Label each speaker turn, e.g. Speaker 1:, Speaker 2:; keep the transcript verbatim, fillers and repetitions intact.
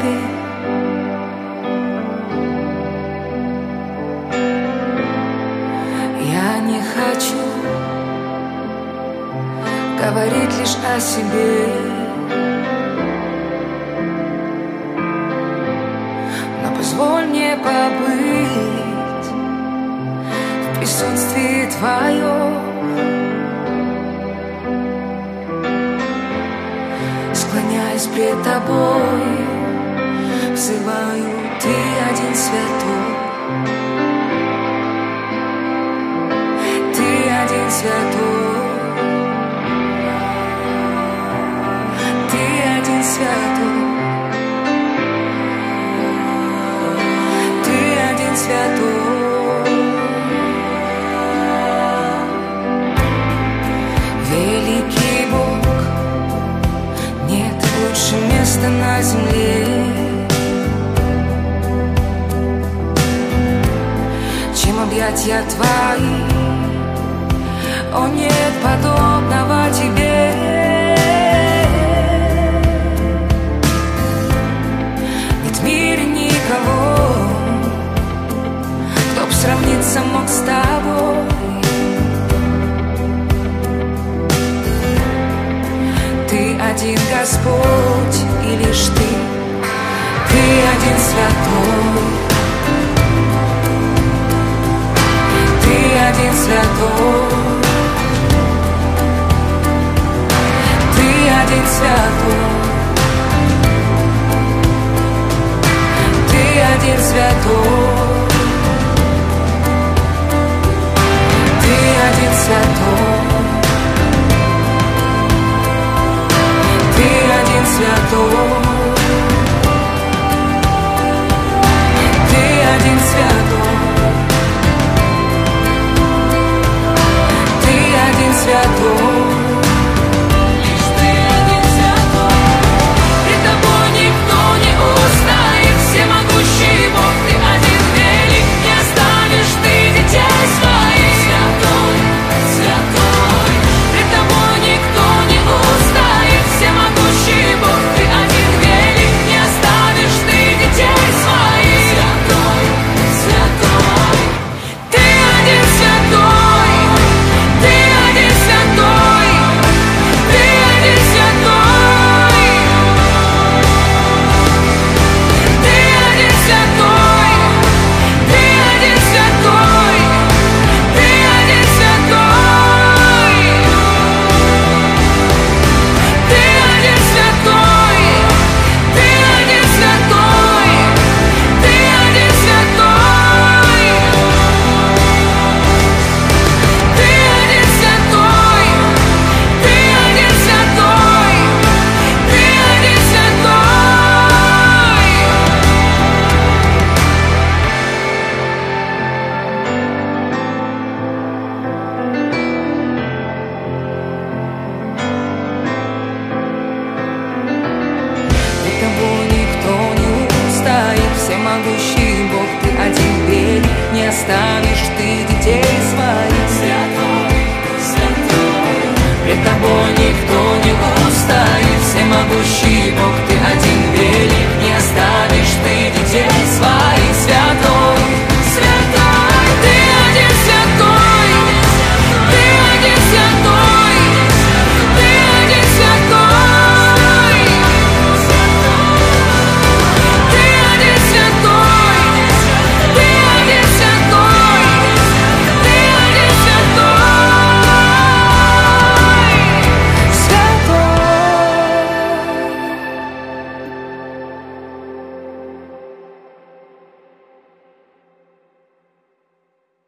Speaker 1: тебе. Я не хочу говорить лишь о себе, но позволь мне побыть в присутствии твоем. Склоняюсь пред тобой, взываю, ты один святой, ты один святой, ты один святой, ты один святой. Великий Бог, нет лучше места на земле, чем объятия твои. О, нет подобного тебе. Нет в мире никого, кто б сравниться мог с тобой. Ты один Господь, и лишь ты, ты один святой, ты один святой, ты один святой, ты один святой, ты один святой, ты один святой, ты один святой, ты один святой. Лишь ты один святой. Пред тобой никто не устоит, всемогущий Бог, ты один велик, не оставишь ты детей своих. Святой, святой. Пред тобой никто не устоит, всемогущий Бог, ты один велик, не оставишь ты детей своих. Святой, святой. Ты один святой, ты один святой, ты один святой, ты один святой, ты один святой, ты один святой, ты один святой, ты один святой, ты один святой, ты один святой, ты один святой, ты один святой. Пред тобой никто не устоит, всемогущий Бог, ты один велик, не оставишь ты детей своих. Святой, святой. Пред тобой никто не устоит, всемогущий